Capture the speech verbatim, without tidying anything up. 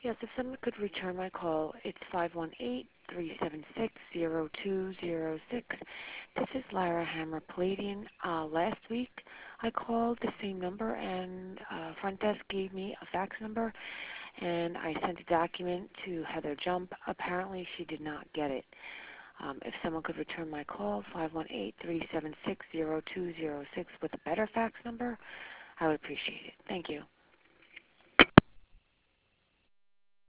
Yes, if someone could return my call, it's five one eight, three seven six, zero two zero six. This is Lara Hammer Palladian. Uh, last week I called the same number and uh, front desk gave me a fax number and I sent a document to Heather Jump. Apparently she did not get it. Um, if someone could return my call, five one eight, three seven six, zero two zero six with a better fax number, I would appreciate it. Thank you.